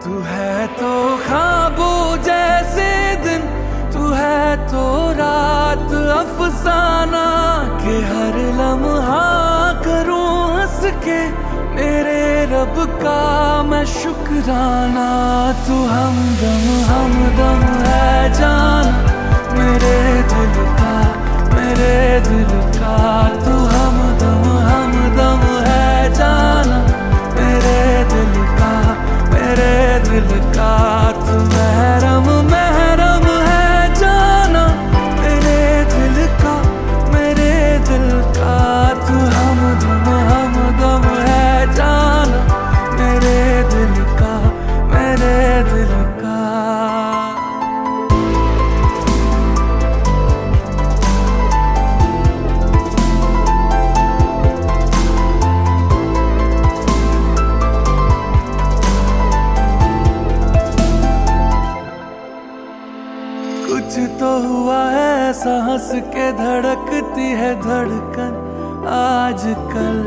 तू है तो ख्वाबों जैसे दिन, तू है तो रात अफसाना के हर लम्हा करूं हंस के मेरे रब का मैं शुक्राना। तू हमदम है जाना मेरे दिल का, मेरे दिल का। तू हमदम है जाना मेरे दिल का, मेरे दिल का। तू महरम है जाना मेरे दिल का, मेरे दिल का। तू हमदम है जाना मेरे दिल का, मेरे दिल का। कुछ तो हुआ है ऐसा हंस के धड़कती है धड़कन आजकल।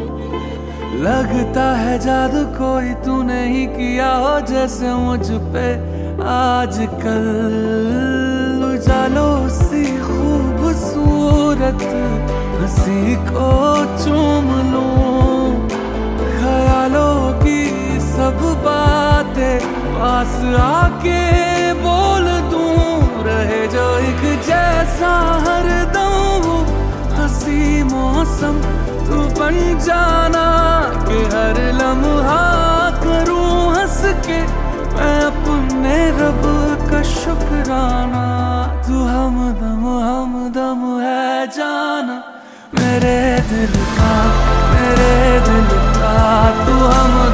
लगता है जादू कोई तूने ही किया हो जैसे मुझ पे आजकल। उजालों सी खूबसूरत हंसी को चूम लूं, ख्यालों की सब बातें पास आके बोल दूं। रहे जो एक जैसा हरदम हंसी मौसम तू बन जाना कि हर लम्हा करूं हंस के मैं अपने रब का शुक्राना। तू हमदम है जाना मेरे दिल का, मेरे दिल का। तू हम